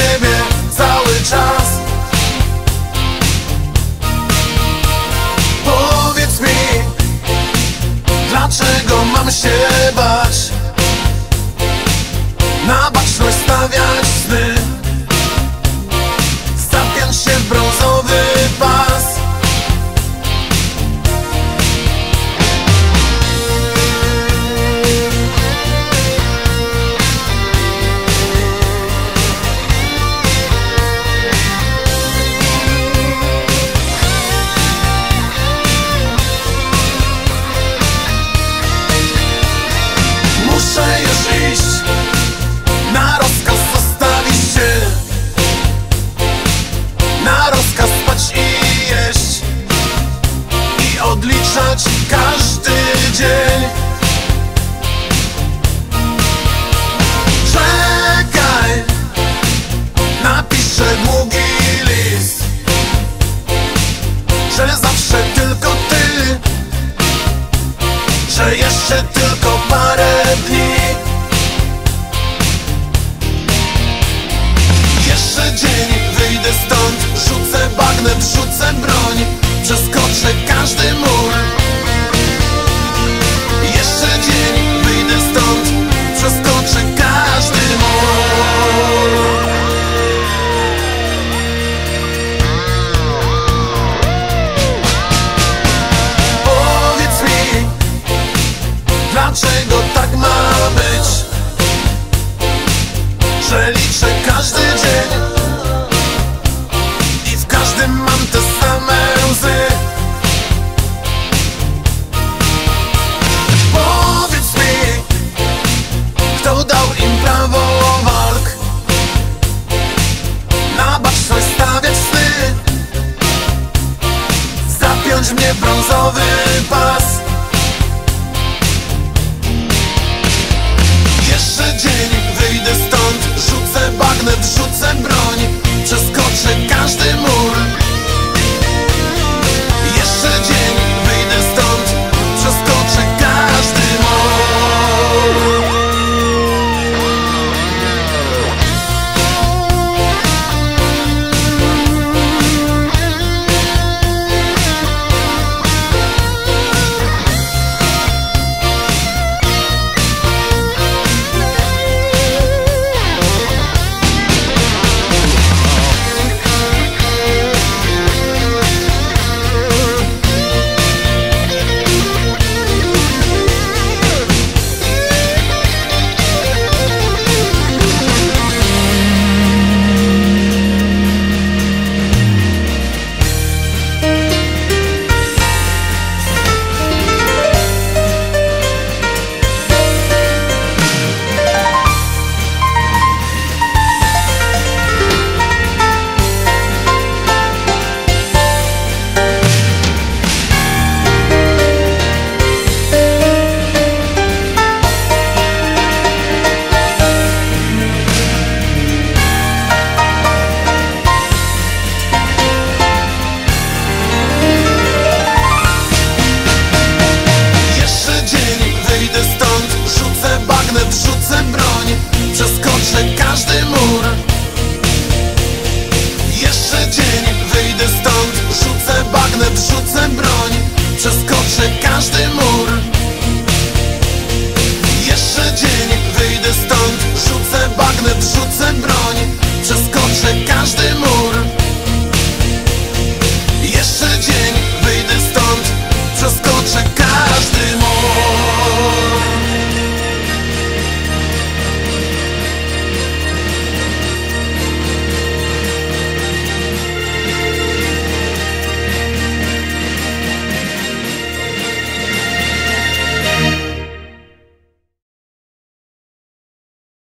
siebie cały czas. Powiedz mi, dlaczego mam się bać? Na baczność stawiać sny, zapiąć się w brązowy pas. Muszę już iść, na rozkaz zostawić się, na rozkaz spać i jeść i odliczać każdy dzień. Czekaj, napiszę długi list, że zawsze tylko ty, że jeszcze tylko parę dni. Jeszcze dzień, wyjdę stąd, rzucę bagnet, rzucę broń, przeskoczę każdy mur. Jeszcze dzień, wyjdę stąd, przeskoczę każdy mur. Powiedz mi, dlaczego tak ma być, że liczę każdy dzień i w każdym mam te same łzy. Powiedz mi, kto dał im prawo walk, na baczność stawiać sny, zapiąć mnie w brązowy pas.